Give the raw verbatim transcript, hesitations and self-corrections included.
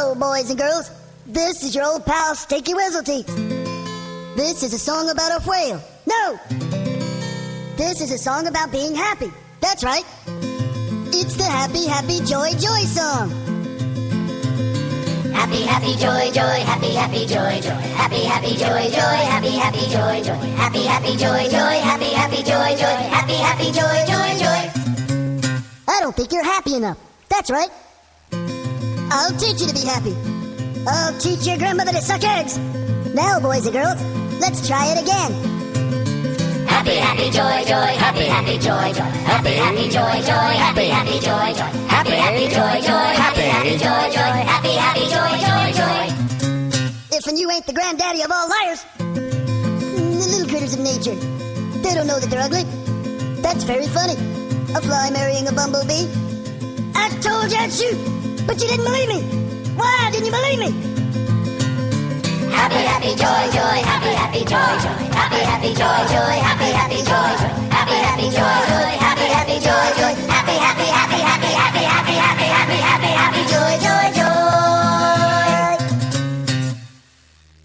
Hello, boys and girls. This is your old pal, Stinky Whizzleteeth. This is a song about a whale. No! This is a song about being happy. That's right. It's the Happy, Happy, Joy, Joy song. Happy, happy, joy, joy, happy, happy, joy, joy. Happy, happy, joy, joy, happy, happy, joy, joy. Happy, happy, joy, joy, happy, happy, joy, joy. Happy, happy, joy, joy, joy. I don't think you're happy enough. That's right. I'll teach you to be happy. I'll teach your grandmother to suck eggs. Now, boys and girls, let's try it again. Happy, happy, joy, joy, happy, happy, joy, joy. Happy, happy, joy, joy, happy, happy, joy, joy. Happy, happy, joy, joy, happy, happy, joy, joy. Happy, happy, joy, joy, joy. If and you ain't the granddaddy of all liars, the little critters of nature, they don't know that they're ugly. That's very funny. A fly marrying a bumblebee. I told you I'd shoot, but you didn't believe me. Why didn't you believe me? Happy, happy, joy, joy, happy, happy, joy, joy. Happy, happy, joy, joy, happy, happy, joy,